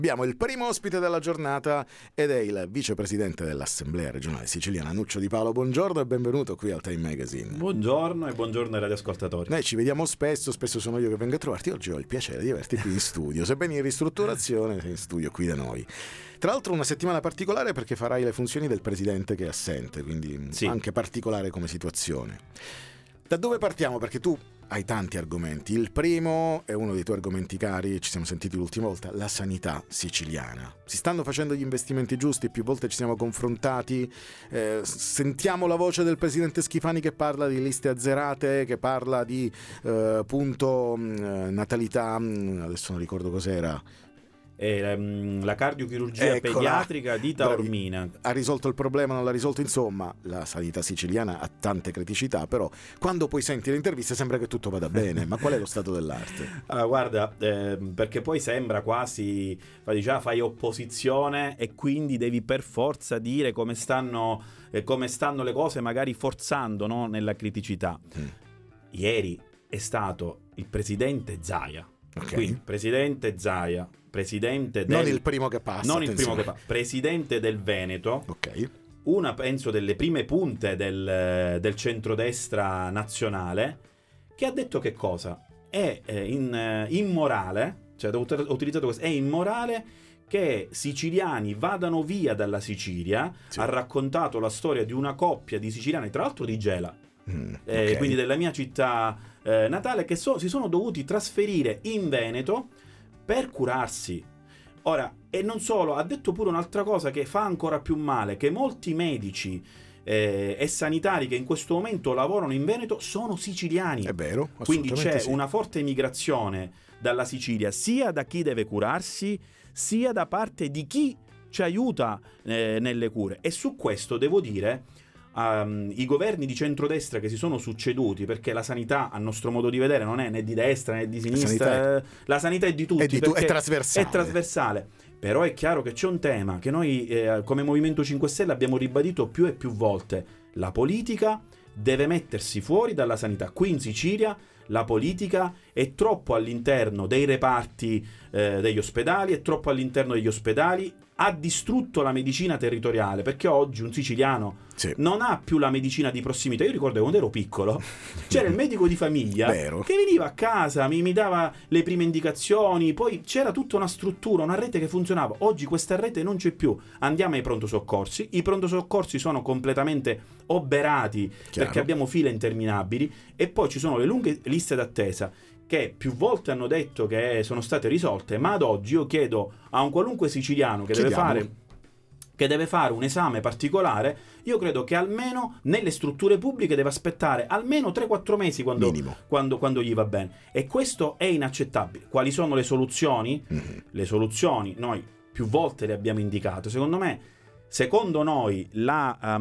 Abbiamo il primo ospite della giornata ed è il vicepresidente dell'Assemblea regionale siciliana, Nuccio Di Paolo. Buongiorno e benvenuto qui al Time Magazine. Buongiorno e buongiorno ai radioascoltatori. Noi ci vediamo spesso sono io che vengo a trovarti. Oggi ho il piacere di averti qui in studio, sebbene in ristrutturazione, sei in studio qui da noi. Tra l'altro una settimana particolare perché farai le funzioni del presidente che è assente, quindi sì, anche particolare come situazione. Da dove partiamo? Perché tu hai tanti argomenti. Il primo è uno dei tuoi argomenti cari, ci siamo sentiti l'ultima volta, la sanità siciliana. Si stanno facendo gli investimenti giusti, più volte ci siamo confrontati, sentiamo la voce del presidente Schifani che parla di liste azzerate, che parla di natalità, adesso non ricordo cos'era. La cardiochirurgia pediatrica di Taormina ha risolto il problema, non l'ha risolto, insomma la sanità siciliana ha tante criticità, però quando poi senti le interviste sembra che tutto vada bene. Ma qual è lo stato dell'arte? Allora, guarda, perché poi sembra quasi fai opposizione e quindi devi per forza dire come stanno le cose, magari forzando, no, nella criticità. Ieri è stato il presidente Zaia, quindi presidente Zaia, presidente del, non il primo che passa, presidente del Veneto, ok, una penso delle prime punte del centrodestra nazionale, che ha detto che cosa? È immorale, cioè ho utilizzato questo, è immorale che siciliani vadano via dalla Sicilia. Sì. Ha raccontato la storia di una coppia di siciliani, tra l'altro di Gela, quindi della mia città natale, che si sono dovuti trasferire in Veneto per curarsi. Ora, e non solo, ha detto pure un'altra cosa che fa ancora più male, che molti medici e sanitari che in questo momento lavorano in Veneto sono siciliani. È vero, quindi c'è sì, una forte migrazione dalla Sicilia, sia da chi deve curarsi, sia da parte di chi ci aiuta nelle cure. E su questo devo dire i governi di centrodestra che si sono succeduti, perché la sanità, a nostro modo di vedere, non è né di destra né di sinistra, la sanità è di tutti, è trasversale. Però è chiaro che c'è un tema che noi come Movimento 5 Stelle abbiamo ribadito più e più volte: la politica deve mettersi fuori dalla sanità. Qui in Sicilia la politica è troppo all'interno dei reparti degli ospedali, è troppo all'interno degli ospedali, ha distrutto la medicina territoriale, perché oggi un siciliano non ha più la medicina di prossimità. Io ricordo che quando ero piccolo c'era il medico di famiglia che veniva a casa, mi dava le prime indicazioni, poi c'era tutta una struttura, una rete che funzionava. Oggi questa rete non c'è più. Andiamo ai pronto soccorsi, i pronto soccorsi sono completamente oberati, perché abbiamo file interminabili, e poi ci sono le lunghe liste d'attesa che più volte hanno detto che sono state risolte, ma ad oggi io chiedo a un qualunque siciliano che deve fare un esame particolare, io credo che almeno nelle strutture pubbliche deve aspettare almeno 3-4 mesi quando gli va bene, e questo è inaccettabile. Quali sono le soluzioni? Le soluzioni noi più volte le abbiamo indicate. Secondo noi la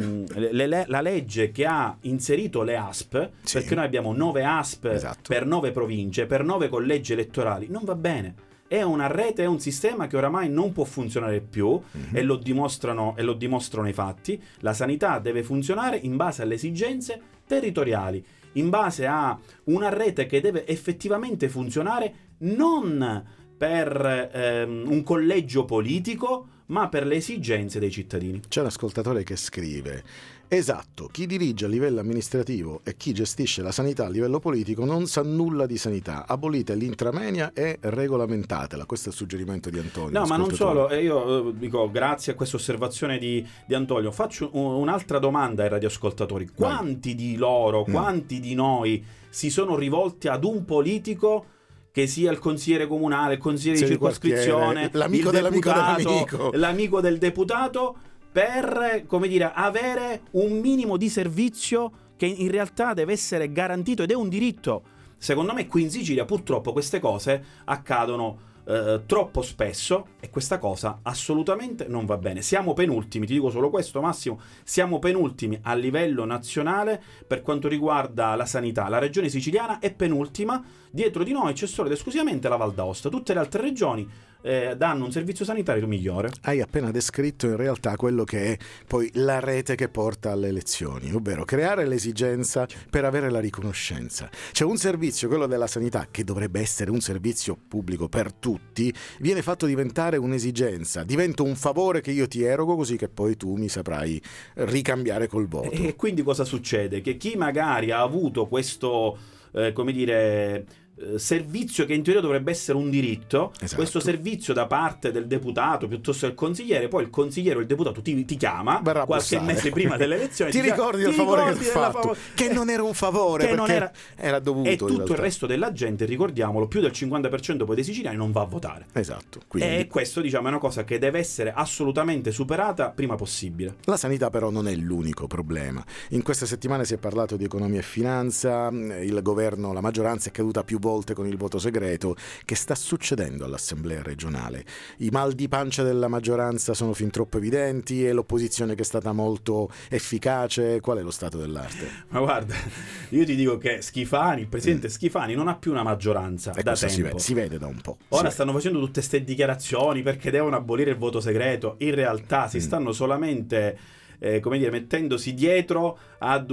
legge che ha inserito le ASP, perché noi abbiamo 9 ASP per 9 province, per 9 collegi elettorali, non va bene. È una rete, è un sistema che oramai non può funzionare più, e lo dimostrano i fatti. La sanità deve funzionare in base alle esigenze territoriali, in base a una rete che deve effettivamente funzionare non per un collegio politico, ma per le esigenze dei cittadini. C'è un ascoltatore che scrive: esatto, chi dirige a livello amministrativo e chi gestisce la sanità a livello politico non sa nulla di sanità. Abolite l'intramenia e regolamentatela. Questo è il suggerimento di Antonio. No, ma non solo, io dico grazie a questa osservazione di Antonio. Faccio un'altra domanda ai radioascoltatori: quanti di loro, quanti di noi si sono rivolti ad un politico, che sia il consigliere comunale, il consigliere di circoscrizione, l'amico dell'amico, l'amico del deputato, per, come dire, avere un minimo di servizio che in realtà deve essere garantito ed è un diritto? Secondo me qui in Sicilia purtroppo queste cose accadono troppo spesso, e questa cosa assolutamente non va bene. Siamo penultimi, ti dico solo questo, Massimo, siamo penultimi a livello nazionale per quanto riguarda la sanità. La regione siciliana è penultima, dietro di noi c'è solo ed esclusivamente la Val d'Aosta. Tutte le altre regioni danno un servizio sanitario migliore. Hai appena descritto in realtà quello che è poi la rete che porta alle elezioni, ovvero creare l'esigenza per avere la riconoscenza. C'è un servizio, quello della sanità, che dovrebbe essere un servizio pubblico per tutti, viene fatto diventare un'esigenza, diventa un favore che io ti erogo così che poi tu mi saprai ricambiare col voto. E quindi cosa succede? Che chi magari ha avuto questo, servizio che in teoria dovrebbe essere un diritto, esatto, questo servizio da parte del deputato piuttosto del consigliere, poi il consigliere o il deputato ti chiama qualche mese prima delle elezioni, ti ricordi del favore che ti ho fatto, che non era un favore, che perché era dovuto, e tutto il resto della gente, ricordiamolo, più del 50% poi dei siciliani non va a votare. Esatto, quindi. E questo, diciamo, è una cosa che deve essere assolutamente superata prima possibile. La sanità però non è l'unico problema. In queste settimane si è parlato di economia e finanza, il governo, la maggioranza è caduta più volte con il voto segreto. Che sta succedendo all'Assemblea regionale? I mal di pancia della maggioranza sono fin troppo evidenti e l'opposizione che è stata molto efficace. Qual è lo stato dell'arte? Ma guarda, io ti dico che Schifani, il presidente Schifani, non ha più una maggioranza da tempo. Si vede da un po'. Ora stanno facendo tutte queste dichiarazioni perché devono abolire il voto segreto. In realtà si stanno solamente mettendosi dietro ad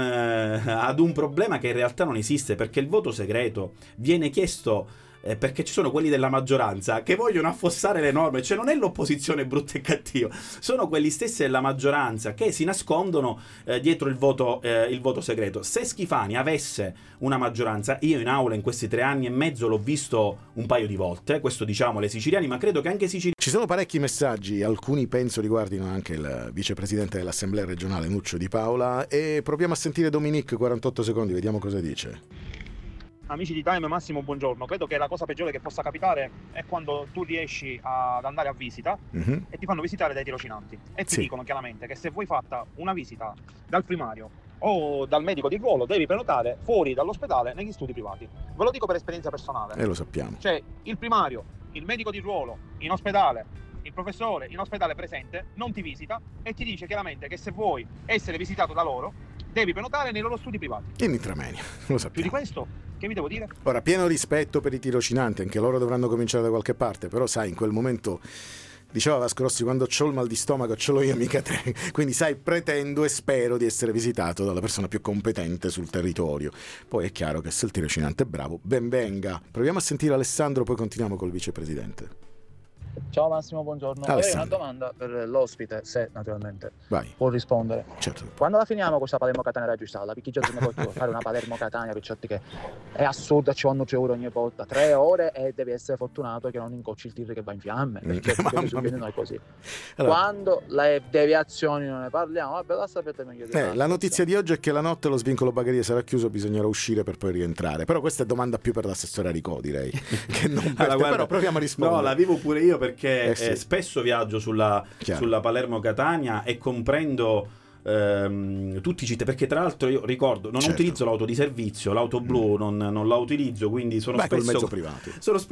un problema che in realtà non esiste, perché il voto segreto viene chiesto perché ci sono quelli della maggioranza che vogliono affossare le norme, cioè non è l'opposizione brutta e cattiva, sono quelli stessi della maggioranza che si nascondono dietro il voto segreto. Se Schifani avesse una maggioranza, io in aula in questi 3 anni e mezzo l'ho visto un paio di volte, questo diciamo le siciliani, ma credo che anche i siciliani. Ci sono parecchi messaggi, alcuni penso riguardino anche il vicepresidente dell'Assemblea regionale Nuccio Di Paola, e proviamo a sentire Dominique, 48 secondi, vediamo cosa dice. Amici di Time, Massimo, buongiorno. Credo che la cosa peggiore che possa capitare è quando tu riesci ad andare a visita e ti fanno visitare dai tirocinanti e ti dicono chiaramente che se vuoi fatta una visita dal primario o dal medico di ruolo devi prenotare fuori dall'ospedale negli studi privati. Ve lo dico per esperienza personale. Lo sappiamo. Cioè il primario, il medico di ruolo in ospedale, il professore in ospedale presente non ti visita e ti dice chiaramente che se vuoi essere visitato da loro devi prenotare nei loro studi privati. In Intramoenia, lo sappiamo. Più di questo, che vi devo dire? Ora, pieno rispetto per i tirocinanti, anche loro dovranno cominciare da qualche parte, però sai, in quel momento, diceva Vasco Rossi, quando c'ho il mal di stomaco ce l'ho io, mica te. Quindi sai, pretendo e spero di essere visitato dalla persona più competente sul territorio. Poi è chiaro che se il tirocinante è bravo, ben venga. Proviamo a sentire Alessandro, poi continuiamo col vicepresidente. Ciao Massimo, buongiorno. Avrei una domanda per l'ospite, se naturalmente può rispondere. Certo. Quando la finiamo questa Palermo-Catania registrata? Perché già ne può fare una Palermo-Catania picciotti che è assurda, ci vanno 3 ore ogni volta, 3 ore, e devi essere fortunato che non incocci il tir che va in fiamme, perché succede noi così. Allora, quando le deviazioni non ne parliamo, vabbè, la sapete meglio di la notizia di oggi è che la notte lo svincolo Bagheria sarà chiuso, bisognerà uscire per poi rientrare. Però questa è domanda più per l'assessore Aricò, direi, che non per te, però proviamo a rispondere. No, la vivo pure io perché spesso viaggio sulla Palermo-Catania e comprendo tutti i città, perché tra l'altro io ricordo non utilizzo l'auto di servizio, l'auto blu non la utilizzo, quindi sono spesso mezzo privato.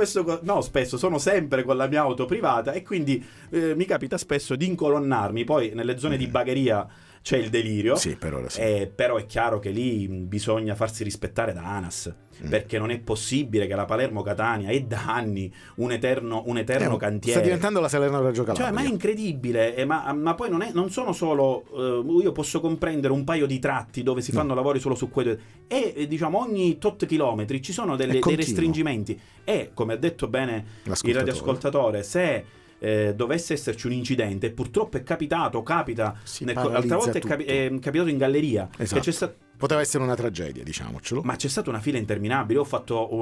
Sono sempre con la mia auto privata e quindi mi capita spesso di incolonnarmi. Poi nelle zone di Bagheria c'è il delirio, per ora sì. Però è chiaro che lì bisogna farsi rispettare da ANAS, perché non è possibile che la Palermo-Catania è da anni un eterno cantiere. Sta diventando la Salerno-Reggio Calabria. Cioè, ma è incredibile, ma poi non sono solo io posso comprendere un paio di tratti dove si fanno lavori solo su quello, e diciamo ogni tot chilometri ci sono dei restringimenti, e come ha detto bene il radioascoltatore, se dovesse esserci un incidente, purtroppo capita, l'altra volta è capitato in galleria, esatto. Che c'è poteva essere una tragedia, diciamocelo. Ma c'è stata una fila interminabile. Ho fatto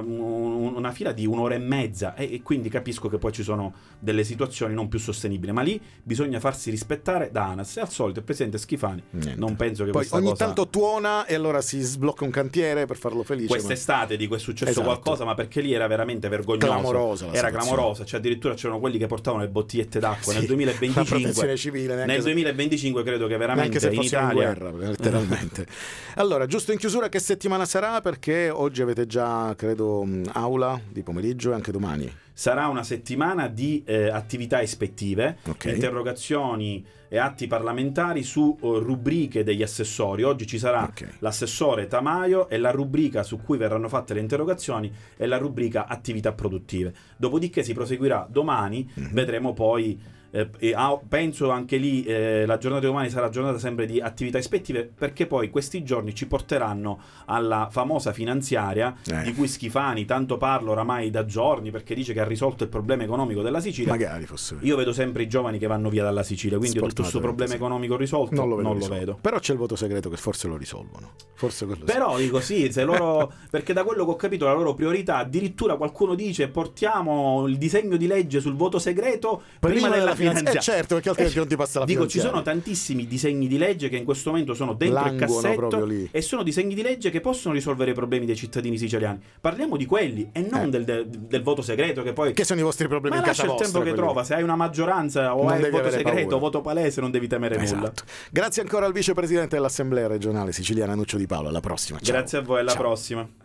una fila di 1 ora e mezza e quindi capisco che poi ci sono delle situazioni non più sostenibili, ma lì bisogna farsi rispettare da ANAS. E al solito il presidente Schifani non penso che poi questa ogni cosa... tanto tuona e allora si sblocca un cantiere per farlo felice. Quest'estate è successo qualcosa, ma perché lì era veramente vergognoso, clamorosa, cioè addirittura c'erano quelli che portavano le bottigliette d'acqua nel 2025. La protezione civile, nel 2025 credo che veramente se in Italia in guerra, letteralmente. Allora, giusto in chiusura, che settimana sarà? Perché oggi avete già, credo, aula di pomeriggio e anche domani. sarà una settimana di attività ispettive, interrogazioni e atti parlamentari su rubriche degli assessori. Oggi ci sarà l'assessore Tamaio e la rubrica su cui verranno fatte le interrogazioni è la rubrica attività produttive. Dopodiché si proseguirà domani, vedremo poi penso anche lì la giornata di domani sarà giornata sempre di attività ispettive, perché poi questi giorni ci porteranno alla famosa finanziaria di cui Schifani tanto parla oramai da giorni, perché dice che ha risolto il problema economico della Sicilia. Magari fosse. Io vedo sempre i giovani che vanno via dalla Sicilia, quindi tutto questo problema economico risolto non lo vedo. Però c'è il voto segreto che forse lo risolvono. Forse quello però dico sì, se loro perché da quello che ho capito la loro priorità, addirittura qualcuno dice portiamo il disegno di legge sul voto segreto prima della finanziaria. Certo, perché altrimenti non ti passa la finanziaria. Ci sono tantissimi disegni di legge che in questo momento sono dentro il cassetto e sono disegni di legge che possono risolvere i problemi dei cittadini siciliani. Parliamo di quelli e non del voto segreto, che sono i vostri problemi in casa vostra. Ma lascia il tempo che trova, se hai una maggioranza o hai il voto segreto o voto palese non devi temere nulla. Grazie ancora al vicepresidente dell'Assemblea regionale siciliana Nuccio Di Paolo, alla prossima. Ciao. Grazie a voi, alla prossima.